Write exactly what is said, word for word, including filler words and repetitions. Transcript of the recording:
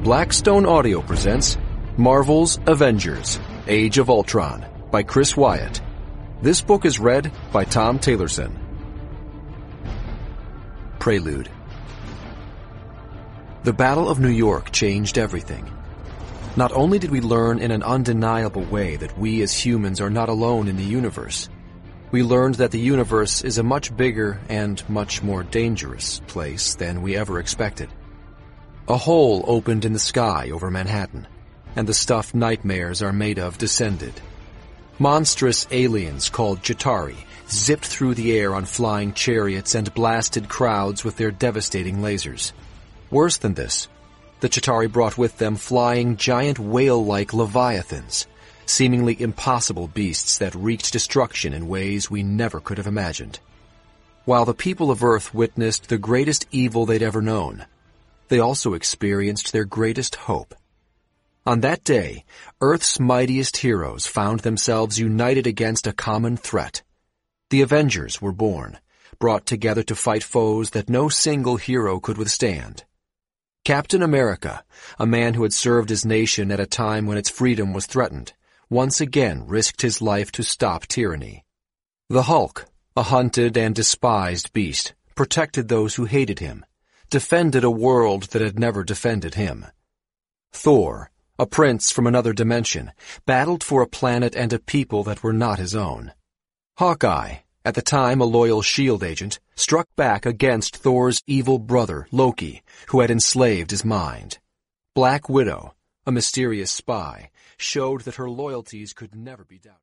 Blackstone Audio presents Marvel's Avengers, Age of Ultron by Chris Wyatt. This book is read by Tom Taylorson. Prelude. The Battle of New York changed everything. Not only did we learn in an undeniable way that we as humans are not alone in the universe, we learned that the universe is a much bigger and much more dangerous place than we ever expected. A hole opened in the sky over Manhattan, and the stuff nightmares are made of descended. Monstrous aliens called Chitauri zipped through the air on flying chariots and blasted crowds with their devastating lasers. Worse than this, the Chitauri brought with them flying giant whale-like leviathans, seemingly impossible beasts that wreaked destruction in ways we never could have imagined. While the people of Earth witnessed the greatest evil they'd ever known, they also experienced their greatest hope. On that day, Earth's mightiest heroes found themselves united against a common threat. The Avengers were born, brought together to fight foes that no single hero could withstand. Captain America, a man who had served his nation at a time when its freedom was threatened, once again risked his life to stop tyranny. The Hulk, a hunted and despised beast, protected those who hated him, defended a world that had never defended him. Thor, a prince from another dimension, battled for a planet and a people that were not his own. Hawkeye, at the time a loyal SHIELD agent, struck back against Thor's evil brother, Loki, who had enslaved his mind. Black Widow, a mysterious spy, showed that her loyalties could never be doubted.